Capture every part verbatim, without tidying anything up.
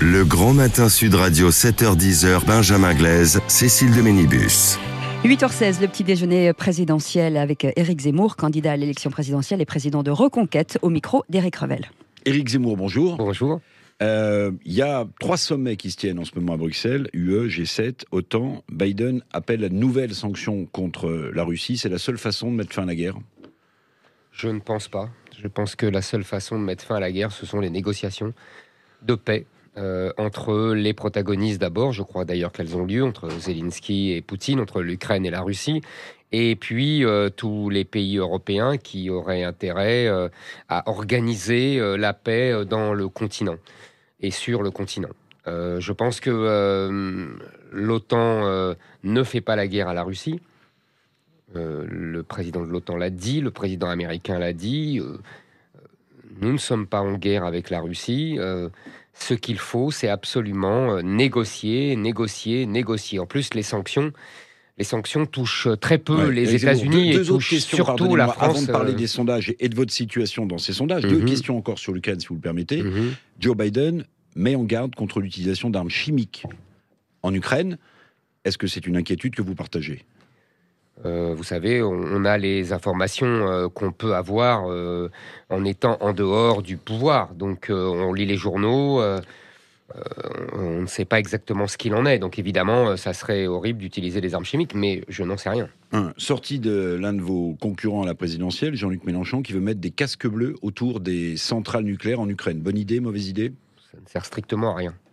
Le Grand Matin Sud Radio, sept heures dix, Benjamin Glaise, Cécile de Ménibus. huit heures seize, le petit déjeuner présidentiel avec Éric Zemmour, candidat à l'élection présidentielle et président de Reconquête, au micro d'Éric Revel. Éric Zemmour, bonjour. Bonjour. Il euh, y a trois sommets qui se tiennent en ce moment à Bruxelles, U E, G sept, OTAN. Biden appelle à de nouvelles sanctions contre la Russie. C'est la seule façon de mettre fin à la guerre? Je ne pense pas. Je pense que la seule façon de mettre fin à la guerre, ce sont les négociations de paix euh, entre les protagonistes d'abord. Je crois d'ailleurs qu'elles ont lieu entre Zelensky et Poutine, entre l'Ukraine et la Russie. Et puis euh, tous les pays européens qui auraient intérêt euh, à organiser euh, la paix dans le continent et sur le continent. Euh, je pense que euh, l'OTAN euh, ne fait pas la guerre à la Russie. Euh, le président de l'OTAN l'a dit, le président américain l'a dit. Euh, nous ne sommes pas en guerre avec la Russie. Euh, ce qu'il faut, c'est absolument négocier, négocier, négocier. En plus, les sanctions... Les sanctions touchent très peu ouais, les États-Unis deux, deux et touchent questions, surtout la France. Avant de parler des sondages et de votre situation dans ces sondages, mm-hmm. deux questions encore sur l'Ukraine, si vous le permettez. Mm-hmm. Joe Biden met en garde contre l'utilisation d'armes chimiques en Ukraine. Est-ce que c'est une inquiétude que vous partagez ? Euh, vous savez, on, on a les informations euh, qu'on peut avoir euh, en étant en dehors du pouvoir. Donc, euh, on lit les journaux... Euh, Euh, on ne sait pas exactement ce qu'il en est. Donc évidemment, ça serait horrible d'utiliser des armes chimiques, mais je n'en sais rien. Un, sorti de l'un de vos concurrents à la présidentielle, Jean-Luc Mélenchon, qui veut mettre des casques bleus autour des centrales nucléaires en Ukraine. Bonne idée, mauvaise idée ? Ça ne sert strictement à rien.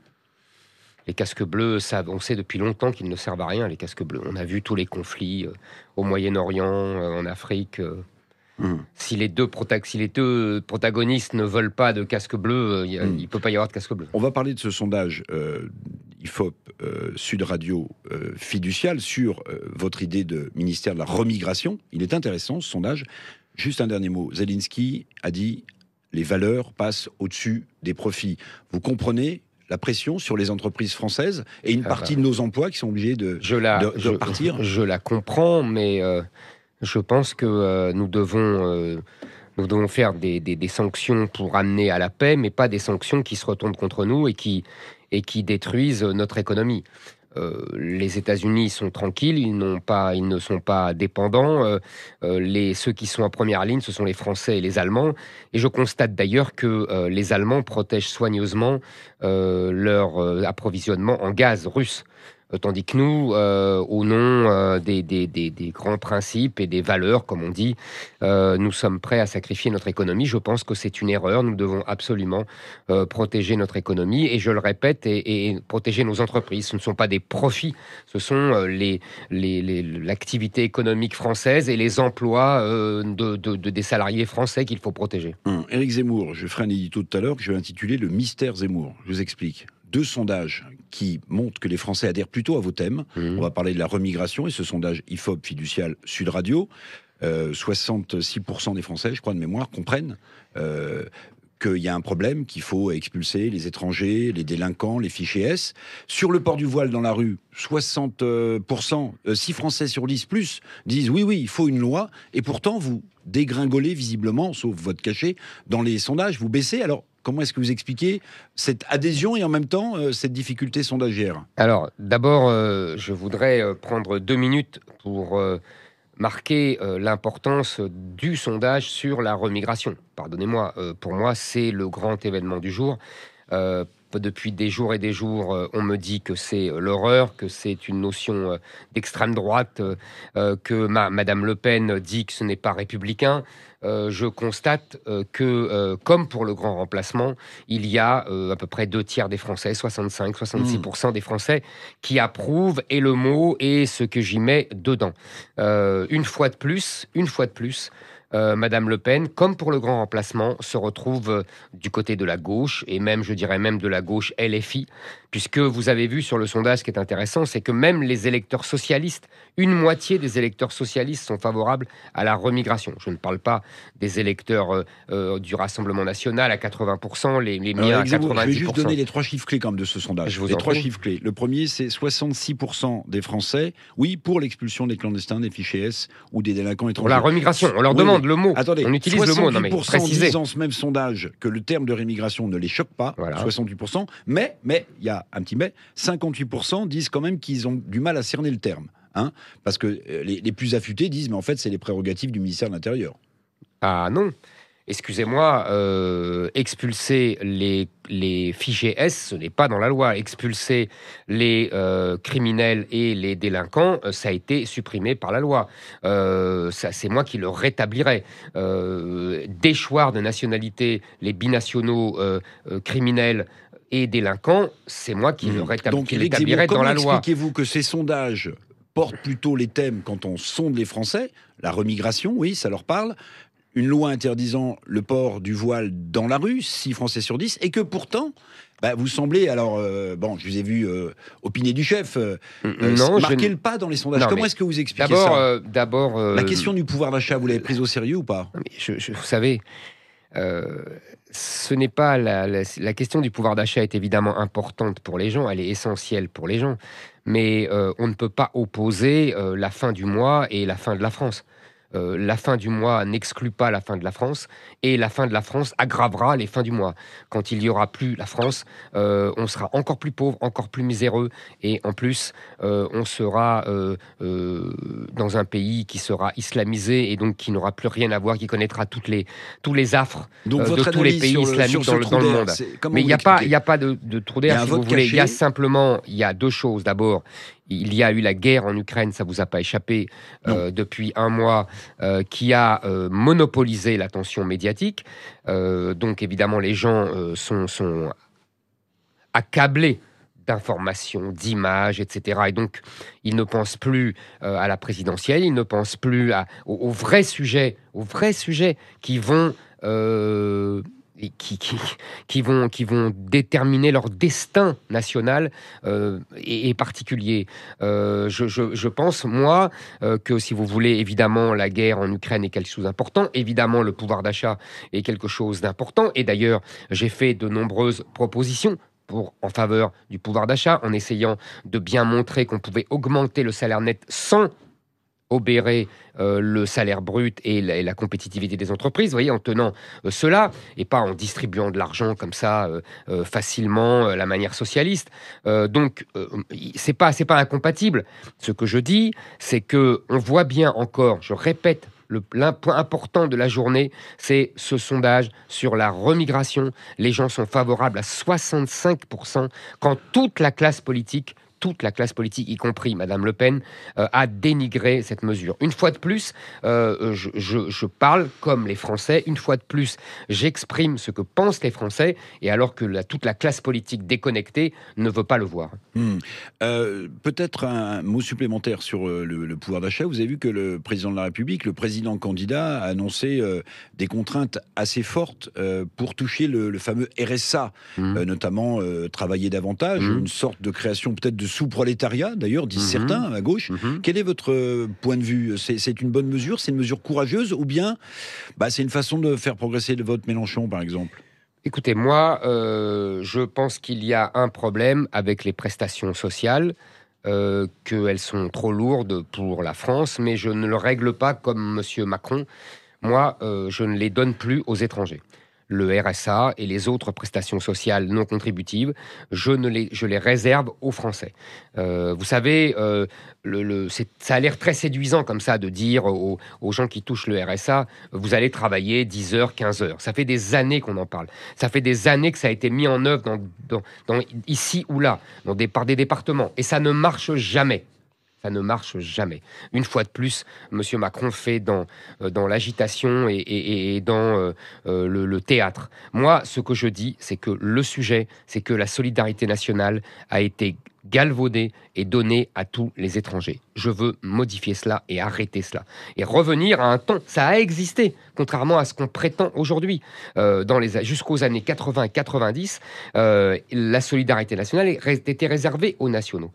Les casques bleus, ça, on sait depuis longtemps qu'ils ne servent à rien, les casques bleus. On a vu tous les conflits euh, au Moyen-Orient, euh, en Afrique... Euh, Mmh. Si, les deux prota- si les deux protagonistes ne veulent pas de casque bleu, il mmh. ne peut pas y avoir de casque bleu. On va parler de ce sondage euh, I F O P euh, Sud Radio euh, fiducial sur euh, votre idée de ministère de la remigration. Il est intéressant ce sondage. Juste un dernier mot. Zelensky a dit les valeurs passent au-dessus des profits. Vous comprenez la pression sur les entreprises françaises et une ah partie bah. de nos emplois qui sont obligés de, je la, de, de je, partir Je la comprends, mais... Euh... Je pense que euh, nous, devons, euh, nous devons faire des, des, des sanctions pour amener à la paix, mais pas des sanctions qui se retournent contre nous et qui, et qui détruisent notre économie. Euh, les États-Unis sont tranquilles, ils, n'ont pas, ils ne sont pas dépendants. Euh, euh, les, ceux qui sont en première ligne, ce sont les Français et les Allemands. Et je constate d'ailleurs que euh, les Allemands protègent soigneusement euh, leur euh, approvisionnement en gaz russe. Tandis que nous, euh, au nom euh, des, des, des, des grands principes et des valeurs, comme on dit, euh, nous sommes prêts à sacrifier notre économie. Je pense que c'est une erreur. Nous devons absolument euh, protéger notre économie. Et je le répète, et, et protéger nos entreprises. Ce ne sont pas des profits, ce sont euh, les, les, les, l'activité économique française et les emplois euh, de, de, de, des salariés français qu'il faut protéger. Hum, Éric Zemmour, je ferai un édito tout à l'heure que je vais intituler « Le mystère Zemmour ». Je vous explique. Deux sondages qui montrent que les Français adhèrent plutôt à vos thèmes. Mmh. On va parler de la remigration et ce sondage I F O P fiducial Sud Radio. Euh, soixante-six pour cent des Français, je crois de mémoire, comprennent euh, qu'il y a un problème, qu'il faut expulser les étrangers, les délinquants, les fichiers S. Sur le port du voile dans la rue, soixante pour cent, euh, six Français sur dix plus, disent oui, oui, il faut une loi. Et pourtant, vous dégringolez visiblement, sauf votre cachet, dans les sondages, vous baissez. Alors, comment est-ce que vous expliquez cette adhésion et en même temps euh, cette difficulté sondagière ? Alors, d'abord, euh, je voudrais euh, prendre deux minutes pour euh, marquer euh, l'importance du sondage sur la remigration. Pardonnez-moi, euh, pour moi, c'est le grand événement du jour. Euh, Depuis des jours et des jours, euh, on me dit que c'est euh, l'horreur, que c'est une notion euh, d'extrême droite, euh, que ma, Madame Le Pen dit que ce n'est pas républicain. Euh, je constate euh, que, euh, comme pour le grand remplacement, il y a euh, à peu près deux tiers des Français, soixante-cinq à soixante-six pour cent mmh. des Français, qui approuvent, et le mot et ce que j'y mets dedans. Euh, une fois de plus, une fois de plus, Euh, Madame Le Pen, comme pour le grand remplacement, se retrouve euh, du côté de la gauche, et même, je dirais même de la gauche L F I, puisque vous avez vu sur le sondage, ce qui est intéressant, c'est que même les électeurs socialistes, une moitié des électeurs socialistes sont favorables à la remigration. Je ne parle pas des électeurs euh, euh, du Rassemblement National à quatre-vingts pour cent, les, les miens à quatre-vingt-dix pour cent. Je vais juste donner les trois chiffres clés quand même de ce sondage. Je vous les en trois prie. chiffres clés. Le premier, c'est soixante-six pour cent des Français, oui, pour l'expulsion des clandestins, des fichiers S ou des délinquants étrangers. Pour la remigration, on leur oui, demande demande le mot. Attendez, on utilise le mot. Non, mais précisez. disent dans ce même sondage que le terme de rémigration ne les choque pas, voilà. soixante-huit pour cent, mais, mais, il y a un petit mais, cinquante-huit pour cent disent quand même qu'ils ont du mal à cerner le terme. Hein, parce que les, les plus affûtés disent, mais en fait, c'est les prérogatives du ministère de l'Intérieur. Ah non. Excusez-moi, euh, expulser les, les fichiers S, ce n'est pas dans la loi. Expulser les euh, criminels et les délinquants, ça a été supprimé par la loi. Euh, ça, c'est moi qui le rétablirai. Euh, déchoir de nationalité les binationaux euh, euh, criminels et délinquants, c'est moi qui mmh. le rétab- qui l'établirai dans la loi. Comment expliquez-vous que ces sondages portent plutôt les thèmes quand on sonde les Français? La remigration, oui, ça leur parle. Une loi interdisant le port du voile dans la rue, six Français sur dix, et que pourtant, bah, vous semblez, alors, euh, bon, je vous ai vu euh, opiner du chef, euh, non, marquer ne... le pas dans les sondages. Non, Comment est-ce que vous expliquez d'abord, ça euh, D'abord, euh, la question du pouvoir d'achat, vous l'avez prise au sérieux ou pas? mais je, je, Vous savez, euh, ce n'est pas la, la, la question du pouvoir d'achat est évidemment importante pour les gens, elle est essentielle pour les gens, mais euh, on ne peut pas opposer euh, la fin du mois et la fin de la France. Euh, la fin du mois n'exclut pas la fin de la France, et la fin de la France aggravera les fins du mois. Quand il n'y aura plus la France, euh, on sera encore plus pauvre, encore plus miséreux, et en plus, euh, on sera euh, euh, dans un pays qui sera islamisé, et donc qui n'aura plus rien à voir, qui connaîtra toutes les, tous les affres donc, euh, de tous les pays le, islamiques dans, le, dans le monde. Mais il n'y a pas, y a pas de, de trou d'air, si vous voulez. Il y a simplement, il y a deux choses. D'abord, il y a eu la guerre en Ukraine, ça vous a pas échappé, euh, depuis un mois, euh, qui a euh, monopolisé l'attention médiatique. Euh, donc évidemment, les gens euh, sont, sont accablés d'informations, d'images, et cetera. Et donc, ils ne pensent plus euh, à la présidentielle, ils ne pensent plus à, aux, aux vrais sujets, aux vrais sujets qui vont... Euh, Qui, qui, qui, vont, qui vont déterminer leur destin national euh, et, et particulier. Euh, je, je, je pense, moi, euh, que si vous voulez, évidemment, la guerre en Ukraine est quelque chose d'important. Évidemment, le pouvoir d'achat est quelque chose d'important. Et d'ailleurs, j'ai fait de nombreuses propositions pour, en faveur du pouvoir d'achat, en essayant de bien montrer qu'on pouvait augmenter le salaire net sans obérer euh, le salaire brut et la, et la compétitivité des entreprises, vous voyez, en tenant euh, cela, et pas en distribuant de l'argent comme ça, euh, euh, facilement, euh, la manière socialiste. Euh, donc, euh, c'est pas, c'est pas incompatible. Ce que je dis, c'est que on voit bien encore, je répète, le point important de la journée, c'est ce sondage sur la remigration. Les gens sont favorables à soixante-cinq pour cent, quand toute la classe politique toute la classe politique, y compris Madame Le Pen, euh, a dénigré cette mesure. Une fois de plus, euh, je, je, je parle comme les Français. Une fois de plus, j'exprime ce que pensent les Français, et alors que la, toute la classe politique déconnectée ne veut pas le voir. Mmh. Euh, peut-être un mot supplémentaire sur le, le pouvoir d'achat. Vous avez vu que le président de la République, le président candidat, a annoncé euh, des contraintes assez fortes euh, pour toucher le, le fameux R S A, mmh. euh, notamment euh, travailler davantage, mmh. une sorte de création peut-être de sous-prolétariat, d'ailleurs, disent mmh. certains à gauche. Mmh. Quel est votre point de vue? c'est, c'est une bonne mesure? C'est une mesure courageuse? Ou bien bah, c'est une façon de faire progresser le vote Mélenchon, par exemple? Écoutez, moi, euh, je pense qu'il y a un problème avec les prestations sociales, euh, qu'elles sont trop lourdes pour la France, mais je ne le règle pas comme M. Macron. Moi, euh, je ne les donne plus aux étrangers. Le R S A et les autres prestations sociales non contributives, je, ne les, je les réserve aux Français. Euh, vous savez, euh, le, le, c'est, ça a l'air très séduisant comme ça de dire aux, aux gens qui touchent le R S A, vous allez travailler dix heures, quinze heures. Ça fait des années qu'on en parle. Ça fait des années que ça a été mis en œuvre dans, dans, dans, ici ou là, dans des, par des départements. Et ça ne marche jamais. Ça ne marche jamais. Une fois de plus, M. Macron fait dans, euh, dans l'agitation et, et, et dans euh, euh, le, le théâtre. Moi, ce que je dis, c'est que le sujet, c'est que la solidarité nationale a été galvaudée et donnée à tous les étrangers. Je veux modifier cela et arrêter cela. Et revenir à un temps, ça a existé, contrairement à ce qu'on prétend aujourd'hui. Euh, dans les, jusqu'aux années quatre-vingts et quatre-vingt-dix, euh, la solidarité nationale était réservée aux nationaux.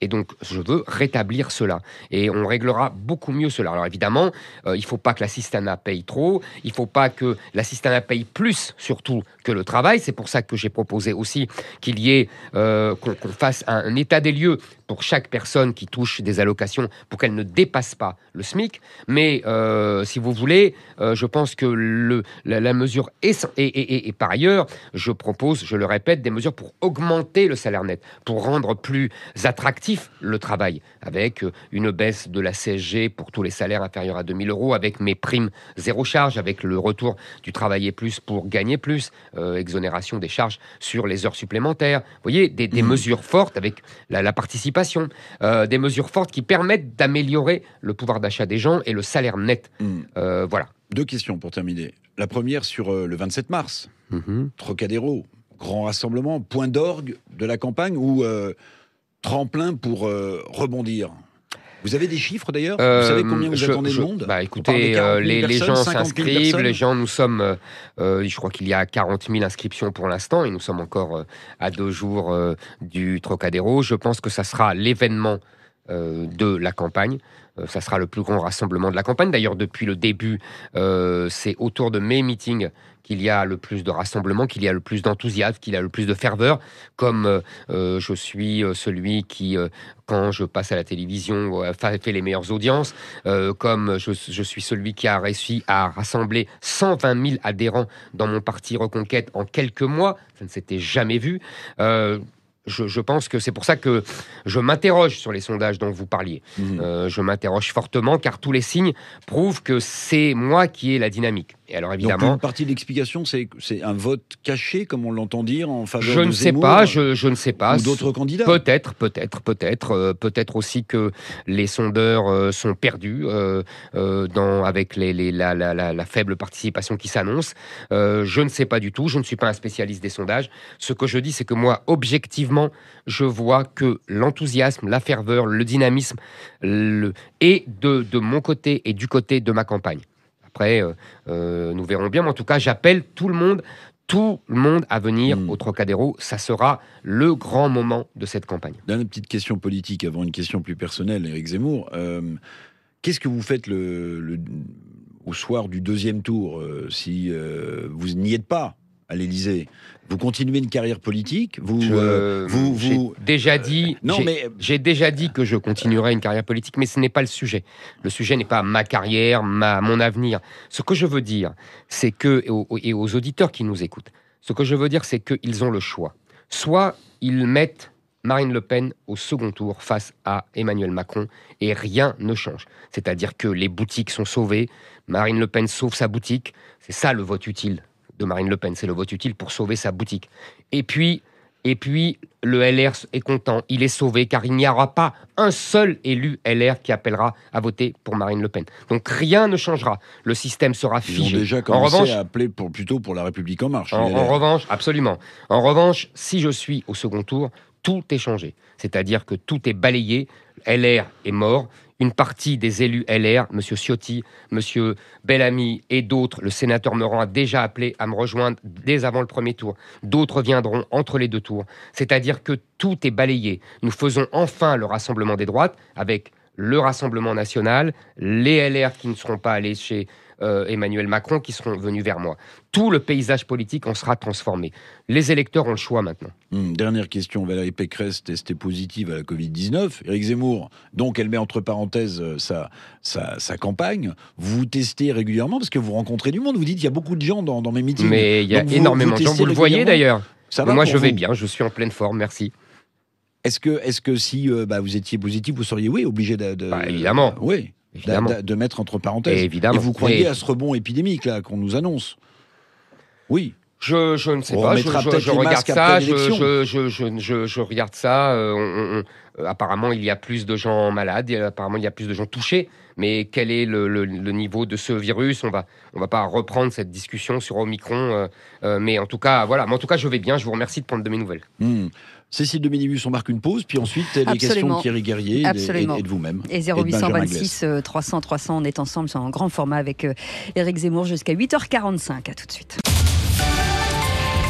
Et donc, je veux rétablir cela. Et on réglera beaucoup mieux cela. Alors évidemment, euh, il ne faut pas que l'assistanat paye trop. Il ne faut pas que l'assistanat paye plus, surtout, que le travail. C'est pour ça que j'ai proposé aussi qu'il y ait, euh, qu'on, qu'on fasse un, un état des lieux pour chaque personne qui touche des allocations, pour qu'elle ne dépasse pas le SMIC. Mais, euh, si vous voulez, euh, je pense que le, la, la mesure est... Et, et, et, et par ailleurs, je propose, je le répète, des mesures pour augmenter le salaire net, pour rendre plus attractif le travail, avec une baisse de la C S G pour tous les salaires inférieurs à deux mille euros, avec mes primes zéro charge, avec le retour du travailler plus pour gagner plus, euh, exonération des charges sur les heures supplémentaires. Vous voyez, des, des mmh. mesures fortes avec la, la participation, euh, des mesures fortes qui permettent d'améliorer le pouvoir d'achat des gens et le salaire net. Mmh. Euh, voilà. Deux questions pour terminer. La première sur euh, le vingt-sept mars. Mmh. Trocadéro, grand rassemblement, point d'orgue de la campagne ou euh, tremplin pour euh, rebondir. Vous avez des chiffres d'ailleurs euh, Vous savez combien vous je, attendez je, de monde? Bah écoutez, euh, les, personnes, les gens s'inscrivent, les gens, nous sommes, euh, je crois qu'il y a quarante mille inscriptions pour l'instant, et nous sommes encore euh, à deux jours euh, du Trocadéro. Je pense que ça sera l'événement euh, de la campagne. Euh, ça sera le plus grand rassemblement de la campagne. D'ailleurs, depuis le début, euh, c'est autour de mes meetings qu'il y a le plus de rassemblements, qu'il y a le plus d'enthousiasme, qu'il y a le plus de ferveur, comme euh, je suis celui qui, euh, quand je passe à la télévision, euh, fait les meilleures audiences, euh, comme je, je suis celui qui a réussi à rassembler cent vingt mille adhérents dans mon parti Reconquête en quelques mois, ça ne s'était jamais vu. Euh, Je, je pense que c'est pour ça que je m'interroge sur les sondages dont vous parliez. Mmh. Euh, je m'interroge fortement car tous les signes prouvent que c'est moi qui ai la dynamique. Et alors évidemment, donc une partie de l'explication, c'est c'est un vote caché, comme on l'entend dire, en faveur je de ne Zemmour, sais pas, je, je ne sais pas. Ou d'autres candidats. Peut-être, peut-être, peut-être, euh, peut-être aussi que les sondeurs euh, sont perdus euh, euh, dans avec les, les la, la, la, la faible participation qui s'annonce. Euh, je ne sais pas du tout. Je ne suis pas un spécialiste des sondages. Ce que je dis, c'est que moi, objectivement, je vois que l'enthousiasme, la ferveur, le dynamisme le, est de, de mon côté et du côté de ma campagne. Après, euh, euh, nous verrons bien. Mais en tout cas, j'appelle tout le monde, tout le monde à venir mmh. au Trocadéro. Ça sera le grand moment de cette campagne. Dernière petite question politique avant une question plus personnelle, Éric Zemmour. Euh, qu'est-ce que vous faites le, le, au soir du deuxième tour euh, si euh, vous n'y êtes pas à l'Élysée? Vous continuez une carrière politique? Vous, je, euh, vous, j'ai vous déjà dit. Euh, non, j'ai, mais j'ai déjà dit que je continuerai une carrière politique, mais ce n'est pas le sujet. Le sujet n'est pas ma carrière, ma mon avenir. Ce que je veux dire, c'est que et aux, et aux auditeurs qui nous écoutent, ce que je veux dire, c'est qu'ils ont le choix. Soit ils mettent Marine Le Pen au second tour face à Emmanuel Macron et rien ne change. C'est-à-dire que les boutiques sont sauvées, Marine Le Pen sauve sa boutique. C'est ça le vote utile de Marine Le Pen, c'est le vote utile pour sauver sa boutique. Et puis, et puis, le L R est content, il est sauvé, car il n'y aura pas un seul élu L R qui appellera à voter pour Marine Le Pen. Donc rien ne changera, le système sera figé. Ils ont déjà commencé en revanche, à appeler pour, plutôt pour La République En Marche. En, en revanche, absolument. En revanche, si je suis au second tour, tout est changé. C'est-à-dire que tout est balayé, L R est mort. Une partie des élus L R, M. Ciotti, M. Bellamy et d'autres, le sénateur Meurant a déjà appelé à me rejoindre dès avant le premier tour. D'autres viendront entre les deux tours. C'est-à-dire que tout est balayé. Nous faisons enfin le rassemblement des droites avec le Rassemblement national, les L R qui ne seront pas allés chez euh, Emmanuel Macron, qui seront venus vers moi. Tout le paysage politique en sera transformé. Les électeurs ont le choix maintenant. Hum, dernière question. Valérie Pécresse testée positive à la covid dix-neuf. Éric Zemmour, donc elle met entre parenthèses euh, sa, sa, sa campagne. Vous testez régulièrement parce que vous rencontrez du monde. Vous dites qu'il y a beaucoup de gens dans, dans mes meetings. Mais il y a donc énormément de gens. Vous le voyez d'ailleurs. Ça va moi, je vais vous bien. Je suis en pleine forme. Merci. Est-ce que, est-ce que si euh, bah, vous étiez positif, vous seriez oui obligé de, de bah, évidemment, euh, oui, évidemment. De, de mettre entre parenthèses. Et évidemment. Et vous croyez Et... à ce rebond épidémique là qu'on nous annonce? Oui. Je, je ne sais on pas. Je, je, je regarde ça. Je, je, je, je, je, je regarde ça. Euh, on, on, apparemment, il y a plus de gens malades. Et apparemment, il y a plus de gens touchés. Mais quel est le, le, le niveau de ce virus? On va, on va pas reprendre cette discussion sur Omicron. Euh, euh, mais en tout cas, voilà. Mais en tout cas, je vais bien. Je vous remercie de prendre de mes nouvelles. Mmh. Cécile de Ménibus, on marque une pause, puis ensuite les Absolument. questions d'Thierry Guerrier et, et, et de vous-même. Et zéro huit vingt-six trois cents trois cents, on est ensemble sur un grand format avec euh, Éric Zemmour jusqu'à huit heures quarante-cinq. À tout de suite.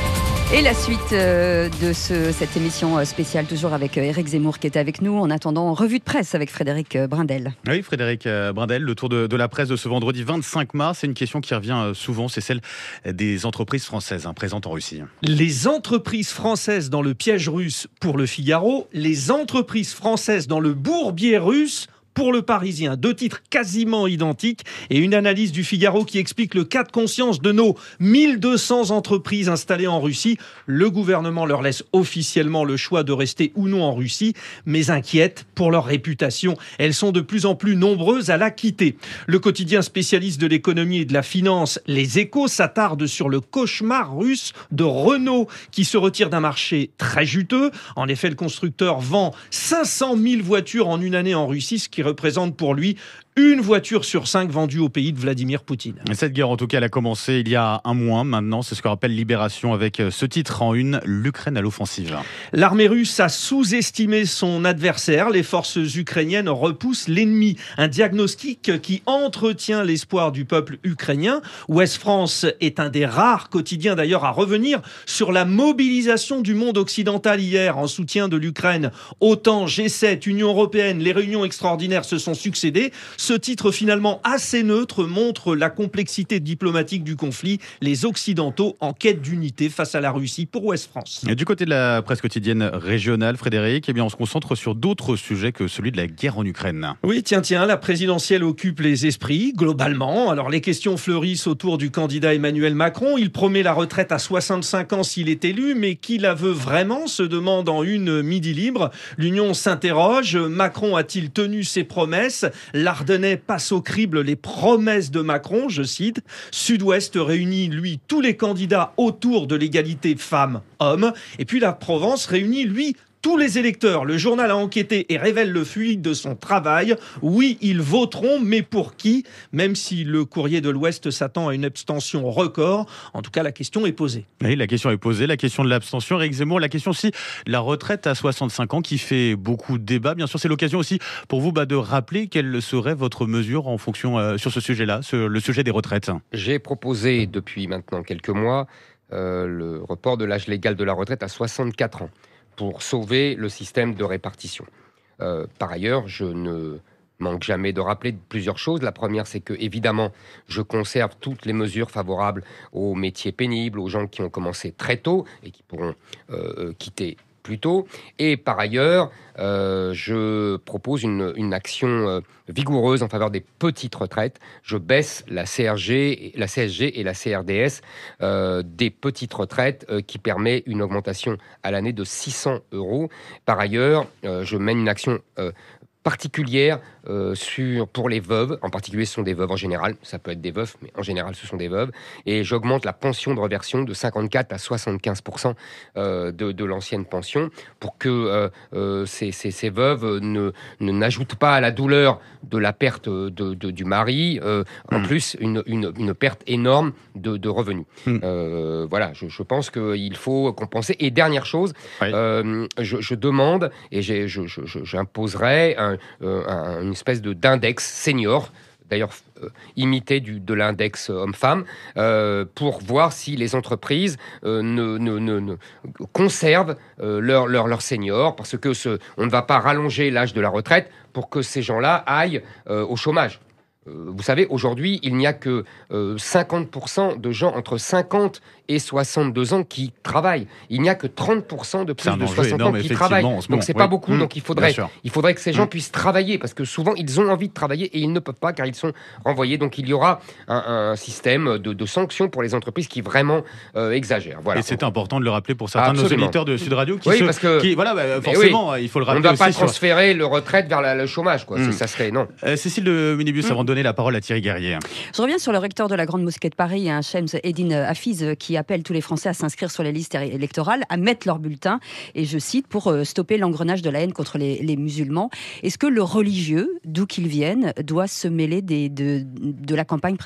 Et la suite euh, de ce, cette émission spéciale, toujours avec euh, Éric Zemmour qui est avec nous. En attendant, revue de presse avec Frédéric euh, Brindel. Oui, Frédéric euh, Brindel, le tour de, de la presse de ce vendredi vingt-cinq mars. C'est une question qui revient euh, souvent, c'est celle des entreprises françaises hein, présentes en Russie. Les entreprises françaises dans le piège russe pour le Figaro, les entreprises françaises dans le bourbier russe pour le Parisien. Deux titres quasiment identiques et une analyse du Figaro qui explique le cas de conscience de nos mille deux cents entreprises installées en Russie. Le gouvernement leur laisse officiellement le choix de rester ou non en Russie, mais inquiète pour leur réputation. Elles sont de plus en plus nombreuses à la quitter. Le quotidien spécialiste de l'économie et de la finance, Les Échos, s'attarde sur le cauchemar russe de Renault qui se retire d'un marché très juteux. En effet, le constructeur vend cinq cent mille voitures en une année en Russie, ce qui représente pour lui une voiture sur cinq vendue au pays de Vladimir Poutine. Cette guerre, en tout cas, elle a commencé il y a un mois maintenant. C'est ce que rappelle Libération avec ce titre en une, l'Ukraine à l'offensive. L'armée russe a sous-estimé son adversaire. Les forces ukrainiennes repoussent l'ennemi. Un diagnostic qui entretient l'espoir du peuple ukrainien. Ouest France est un des rares quotidiens d'ailleurs à revenir sur la mobilisation du monde occidental hier en soutien de l'Ukraine. OTAN, G sept, Union européenne, les réunions extraordinaires se sont succédées. Ce titre finalement assez neutre montre la complexité diplomatique du conflit. Les Occidentaux en quête d'unité face à la Russie pour Ouest France. Et du côté de la presse quotidienne régionale, Frédéric, eh bien on se concentre sur d'autres sujets que celui de la guerre en Ukraine. Oui, tiens, tiens, la présidentielle occupe les esprits, globalement. Alors les questions fleurissent autour du candidat Emmanuel Macron. Il promet la retraite à soixante-cinq ans s'il est élu, mais qui la veut vraiment, se demande en une Midi Libre. L'Union s'interroge. Macron a-t-il tenu ses promesses ? L'Ardennais passe au crible les promesses de Macron, je cite. Sud-Ouest réunit, lui, tous les candidats autour de l'égalité femmes-hommes. Et puis la Provence réunit, lui, tous les électeurs. Le journal a enquêté et révèle le fruit de son travail. Oui, ils voteront, mais pour qui ? Même si le Courrier de l'Ouest s'attend à une abstention record, en tout cas, la question est posée. Oui, la question est posée, la question de l'abstention. Éric Zemmour, la question aussi, la retraite à soixante-cinq ans qui fait beaucoup de débats. Bien sûr, c'est l'occasion aussi pour vous bah, de rappeler quelle serait votre mesure en fonction euh, sur ce sujet-là, sur le sujet des retraites. J'ai proposé depuis maintenant quelques mois euh, le report de l'âge légal de la retraite à soixante-quatre ans. Pour sauver le système de répartition. Euh, par ailleurs, je ne manque jamais de rappeler plusieurs choses. La première, c'est que, évidemment, je conserve toutes les mesures favorables aux métiers pénibles, aux gens qui ont commencé très tôt et qui pourront euh, quitter plus tôt. Et par ailleurs, euh, je propose une, une action euh, vigoureuse en faveur des petites retraites. Je baisse la C R G, la C S G et la C R D S euh, des petites retraites euh, qui permet une augmentation à l'année de six cents euros. Par ailleurs, euh, je mène une action euh, particulière euh, sur, pour les veuves, en particulier ce sont des veuves en général, ça peut être des veufs, mais en général ce sont des veuves, et j'augmente la pension de reversion de cinquante-quatre à soixante-quinze pour cent euh, de, de l'ancienne pension, pour que euh, euh, ces, ces, ces veuves ne, ne n'ajoutent pas à la douleur de la perte de, de, du mari, euh, mmh. en plus une, une, une perte énorme de, de revenus. Mmh. Euh, voilà, je, je pense qu'il faut compenser. Et dernière chose, oui. euh, je, je demande, et j'ai, je, je, j'imposerai un Euh, un, une espèce de, d'index senior, d'ailleurs euh, imité du, de l'index homme-femme, euh, pour voir si les entreprises euh, ne, ne, ne, ne conservent euh, leurs leur, leur seniors, parce que ce, on ne va pas rallonger l'âge de la retraite pour que ces gens-là aillent euh, au chômage. Euh, vous savez, aujourd'hui, il n'y a que euh, cinquante pour cent de gens entre cinquante et soixante-deux ans qui travaillent. Il n'y a que trente pour cent de plus de soixante ans qui travaillent. Donc c'est oui. pas beaucoup. Mmh, donc il faudrait, il faudrait que ces gens mmh. puissent travailler, parce que souvent ils ont envie de travailler et ils ne peuvent pas car ils sont renvoyés. Donc il y aura un, un système de, de sanctions pour les entreprises qui vraiment euh, exagèrent. Voilà. Et c'est important de le rappeler pour certains Absolument. de nos auditeurs de Sud Radio qui oui, se, parce que qui, voilà, bah, forcément, oui. il faut le rappeler. On ne doit aussi pas transférer sur... le retraite vers la, le chômage, quoi. Mmh. Ça serait non. Euh, Cécile de Minibus, mmh. avant de donner la parole à Thierry Guerrier. Je reviens sur le recteur de la Grande Mosquée de Paris, hein, Shems Eddine Hafiz, qui appelle tous les Français à s'inscrire sur les listes électorales, à mettre leur bulletin, et je cite, pour stopper l'engrenage de la haine contre les, les musulmans. Est-ce que le religieux, d'où qu'il vienne, doit se mêler des, de, de la campagne présidentielle ?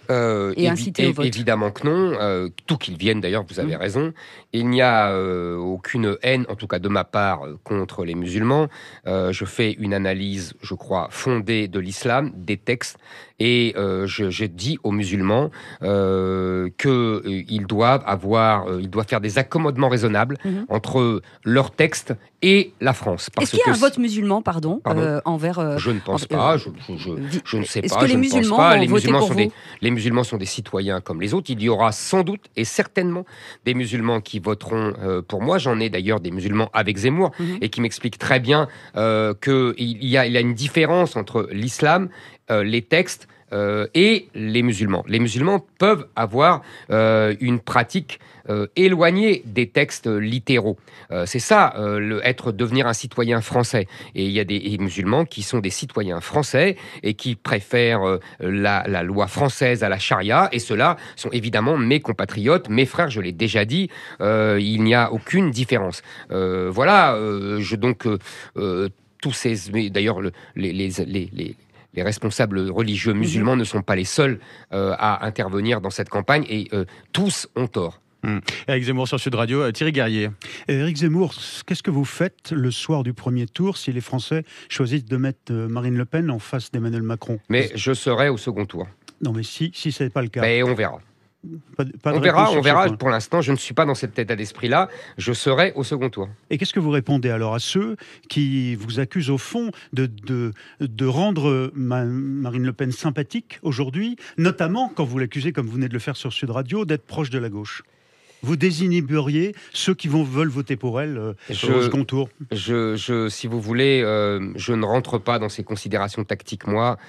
Euh, Et inciter au vote. Évidemment que non, euh, tout qu'ils viennent d'ailleurs, vous avez mmh. raison. Il n'y a euh, aucune haine, en tout cas de ma part, euh, contre les musulmans. Euh, je fais une analyse, je crois, fondée de l'islam, des textes, et euh, je, je dis aux musulmans euh, qu'ils euh, doivent avoir, euh, ils doivent faire des accommodements raisonnables mmh. entre leurs textes et la France. Est-ce qu'il y a un vote musulman, pardon, pardon euh, envers euh, Je ne pense en, pas, euh, je, je, je, je ne sais est-ce pas. Que les je musulmans ne pense pas. Vont les voter musulmans pour sont vous des, les musulmans sont des citoyens comme les autres. Il y aura sans doute et certainement des musulmans qui voteront euh, pour moi. J'en ai d'ailleurs des musulmans avec Zemmour mmh. et qui m'expliquent très bien euh, qu'il y a, il y a une différence entre l'islam, euh, les textes euh, et les musulmans. Les musulmans peuvent avoir euh, une pratique euh, éloignée des textes littéraux. Euh, c'est ça, euh, le, être, devenir un citoyen français. Et il y a des et musulmans qui sont des citoyens français et qui préfèrent euh, la, la loi française à la charia. Et ceux-là sont évidemment mes compatriotes, mes frères, je l'ai déjà dit. Euh, il n'y a aucune différence. Euh, voilà, euh, je donc... Euh, tous ces... D'ailleurs, le, les... les, les, les Les responsables religieux musulmans mmh. ne sont pas les seuls euh, à intervenir dans cette campagne et euh, tous ont tort. Mmh. Éric Zemmour sur Sud Radio, Thierry Guerrier. Éric Zemmour, qu'est-ce que vous faites le soir du premier tour si les Français choisissent de mettre Marine Le Pen en face d'Emmanuel Macron ? Mais je serai au second tour. Non, mais si, si ce n'est pas le cas. Mais on verra. Pas, pas on verra, on verra. Pour l'instant, je ne suis pas dans cet état d'esprit-là. Je serai au second tour. Et qu'est-ce que vous répondez alors à ceux qui vous accusent au fond de, de, de rendre ma, Marine Le Pen sympathique aujourd'hui, notamment quand vous l'accusez, comme vous venez de le faire sur Sud Radio, d'être proche de la gauche ? Vous désinhiberiez ceux qui vont, veulent voter pour elle euh, je, au second tour je, je, Si vous voulez, euh, je ne rentre pas dans ces considérations tactiques, moi.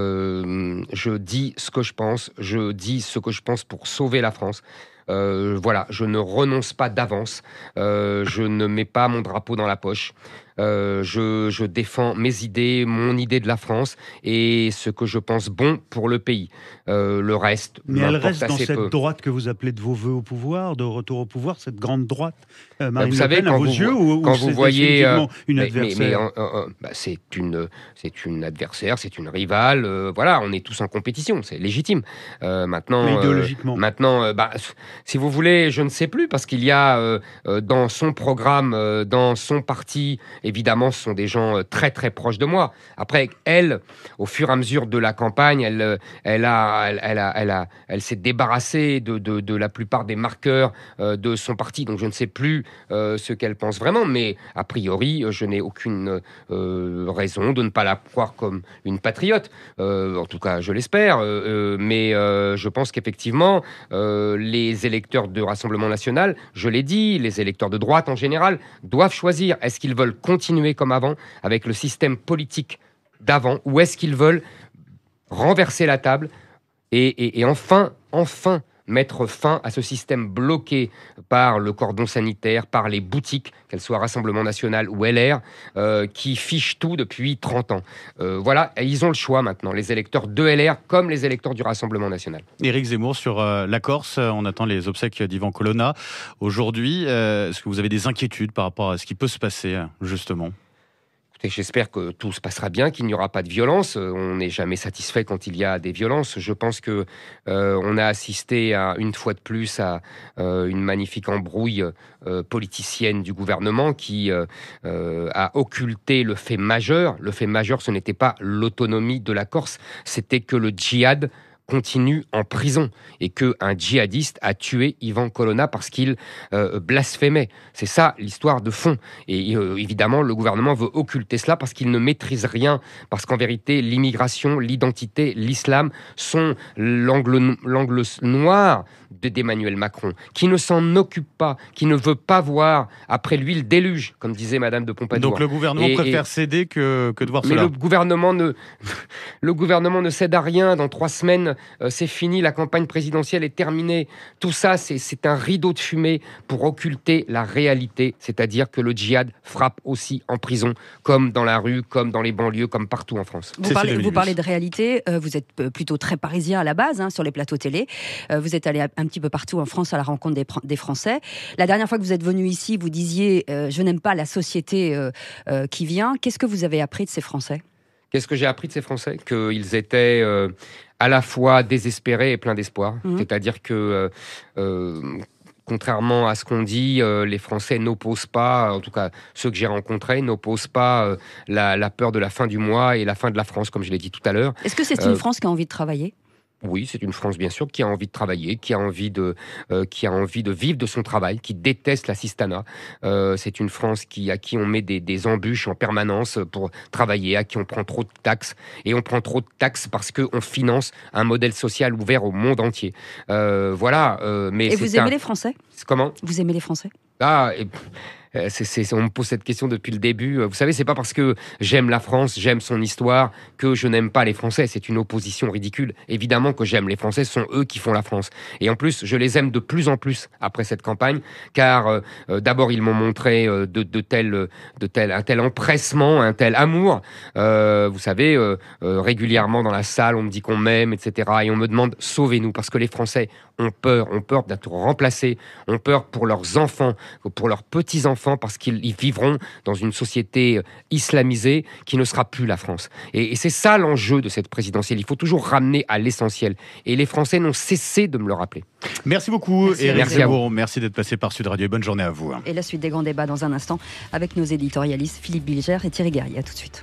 Euh, je dis ce que je pense. Je dis ce que je pense pour sauver la France. Euh, voilà, je ne renonce pas d'avance. Euh, je ne mets pas mon drapeau dans la poche. Euh, je, je défends mes idées, mon idée de la France et ce que je pense bon pour le pays. Euh, le reste, mais elle reste dans cette peu. droite que vous appelez de vos voeux au pouvoir, de retour au pouvoir, cette grande droite. Euh, Marine vous Le savez, Pen, quand à vos vous, yeux, ou, quand ou vous c'est voyez euh, une mais, adversaire mais, mais, euh, euh, bah, c'est une, c'est une adversaire, c'est une rivale. Euh, voilà, on est tous en compétition, c'est légitime. Euh, maintenant, mais idéologiquement. Euh, maintenant, euh, bah, si vous voulez, je ne sais plus parce qu'il y a euh, dans son programme, euh, dans son parti, évidemment, ce sont des gens très très proches de moi. Après, elle, au fur et à mesure de la campagne, elle, elle a, elle, elle a, elle a, elle s'est débarrassée de, de, de la plupart des marqueurs euh, de son parti. Donc, je ne sais plus euh, ce qu'elle pense vraiment, mais a priori, je n'ai aucune euh, raison de ne pas la voir comme une patriote. Euh, en tout cas, je l'espère. Euh, mais euh, je pense qu'effectivement, euh, les électeurs de Rassemblement National, je l'ai dit, les électeurs de droite en général, doivent choisir. Est-ce qu'ils veulent continuer comme avant avec le système politique d'avant, ou est-ce qu'ils veulent renverser la table et, et, et enfin, enfin mettre fin à ce système bloqué par le cordon sanitaire, par les boutiques, qu'elles soient Rassemblement National ou L R, euh, qui fichent tout depuis trente ans. Euh, voilà, et ils ont le choix maintenant, les électeurs de L R comme les électeurs du Rassemblement National. Éric Zemmour sur euh, la Corse, on attend les obsèques d'Ivan Colonna. Aujourd'hui, euh, est-ce que vous avez des inquiétudes par rapport à ce qui peut se passer, justement ? J'espère que tout se passera bien, qu'il n'y aura pas de violence. On n'est jamais satisfait quand il y a des violences. Je pense que euh, on a assisté à, une fois de plus à euh, une magnifique embrouille euh, politicienne du gouvernement qui euh, euh, a occulté le fait majeur. Le fait majeur, ce n'était pas l'autonomie de la Corse, c'était que le djihad continue en prison et qu'un djihadiste a tué Ivan Colonna parce qu'il euh, blasphémait. C'est ça l'histoire de fond. Et euh, évidemment, le gouvernement veut occulter cela parce qu'il ne maîtrise rien. Parce qu'en vérité, l'immigration, l'identité, l'islam sont l'angle, l'angle noir d'Emmanuel Macron, qui ne s'en occupe pas, qui ne veut pas voir après lui le déluge, comme disait Madame de Pompadour. Donc le gouvernement et, préfère et... céder que, que de voir Mais cela. le gouvernement ne, le gouvernement ne cède à rien. Dans trois semaines, euh, c'est fini, la campagne présidentielle est terminée. Tout ça, c'est, c'est un rideau de fumée pour occulter la réalité, c'est-à-dire que le djihad frappe aussi en prison, comme dans la rue, comme dans les banlieues, comme partout en France. Vous, parlez, vous parlez de réalité, euh, vous êtes plutôt très parisien à la base, hein, sur les plateaux télé. Euh, vous êtes allé un petit peu partout en France à la rencontre des, des Français. La dernière fois que vous êtes venu ici, vous disiez euh, « je n'aime pas la société euh, euh, qui vient ». Qu'est-ce que vous avez appris de ces Français ? Qu'est-ce que j'ai appris de ces Français? Qu'ils étaient euh, à la fois désespérés et pleins d'espoir. Mmh. C'est-à-dire que, euh, euh, contrairement à ce qu'on dit, euh, les Français n'opposent pas, en tout cas ceux que j'ai rencontrés, n'opposent pas euh, la, la peur de la fin du mois et la fin de la France, comme je l'ai dit tout à l'heure. Est-ce que c'est euh, une France qui a envie de travailler? Oui, c'est une France, bien sûr, qui a envie de travailler, qui a envie de, euh, qui a envie de vivre de son travail, qui déteste l'assistanat. Euh, c'est une France qui, à qui on met des, des embûches en permanence pour travailler, à qui on prend trop de taxes. Et on prend trop de taxes parce qu'on finance un modèle social ouvert au monde entier. Euh, voilà. Euh, mais et vous aimez un... les Français? Comment? Vous aimez les Français? Ah, et... C'est, c'est, on me pose cette question depuis le début. Vous savez, c'est pas parce que j'aime la France, j'aime son histoire, que je n'aime pas les Français. C'est une opposition ridicule. Évidemment que j'aime les Français, ce sont eux qui font la France. Et en plus, je les aime de plus en plus après cette campagne, car euh, d'abord, ils m'ont montré euh, de, de tel, de tel, un tel empressement, un tel amour. Euh, vous savez, euh, euh, régulièrement dans la salle, on me dit qu'on m'aime, et cetera. Et on me demande, sauvez-nous, parce que les Français ont peur, ont peur d'être remplacés, ont peur pour leurs enfants, pour leurs petits-enfants, parce qu'ils vivront dans une société islamisée qui ne sera plus la France. Et, et c'est ça l'enjeu de cette présidentielle. Il faut toujours ramener à l'essentiel. Et les Français n'ont cessé de me le rappeler. Merci beaucoup, merci, Éric merci Zemmour. Merci d'être passé par Sud Radio. Et bonne journée à vous. Et la suite des grands débats dans un instant avec nos éditorialistes Philippe Bilger et Thierry Guerrier. À tout de suite.